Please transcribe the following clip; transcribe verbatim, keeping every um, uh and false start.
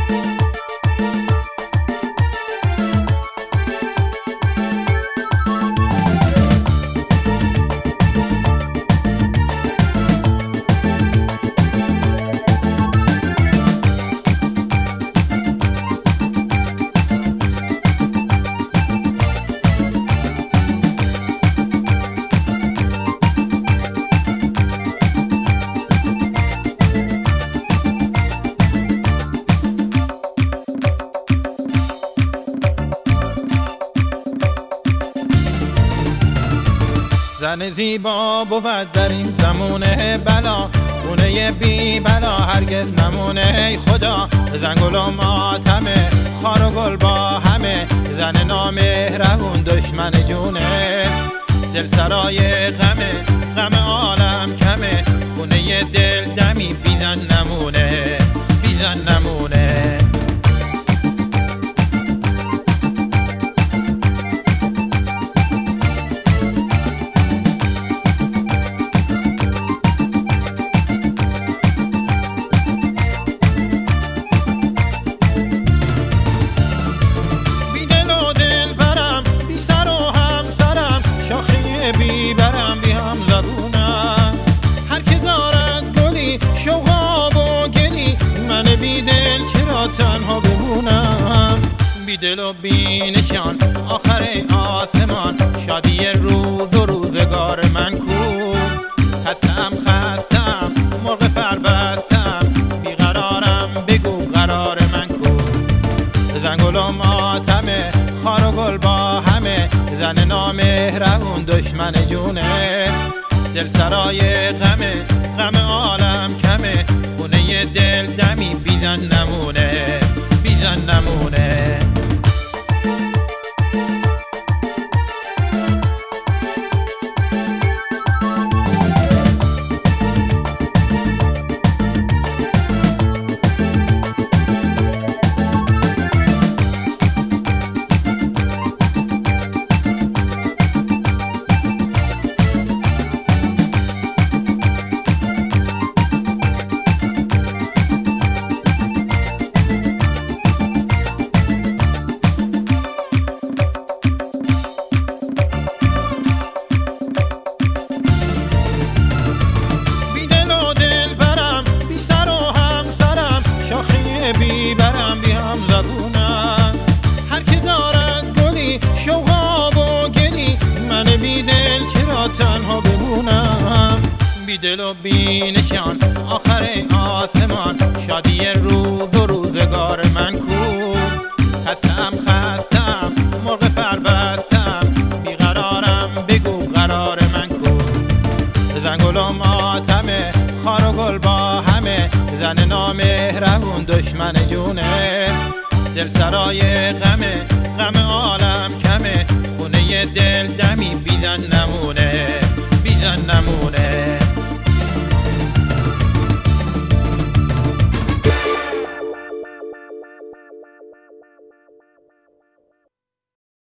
زن زیبا بود در این زمونه بلا، خونه بی بلا هرگز نمونه. ای خدا زن گل و ماتمه، خار و گل با همه، زن نامهربون دشمن جونه. دل سرای غمه، غم عالم کمه، خونه دل دمی بی زن نمونه، بی زن نمونه. بی برم بی هم زبونم، هر که دارد گلی شوقاب و گلی، من بی دل چرا تنها بمونم. بی دل و بی نشان آخر آسمان، شادی روز و روزگار من کو. خستم خستم مرغ پر بستم، بیقرارم بگو قرار من کو. زن گل و ماتمه، خار و گل با همه، زن نامهربون دشمن جونه. دل سرای غمه، غم عالم کمه، خونه دل دمی بی زن نمونه، بی زن نمونه. بی برم بی هم زبونم، هر که دارد گلی شوقاب و گلی، من بی دل چرا تنها بمونم. بی دل و بی نشان آخر آسمان، شادی روز و روزگار من کو. خستم خستم مرغ پر بستم، بیقرارم بگو قرار من کو. زن گل و ماتمه، خار و گل با همه، زن نامهربون دشمن جونه. دل سرای غمه، غم عالم کمه، خونه دل دمی بی زن نمونه، بی زن نمونه.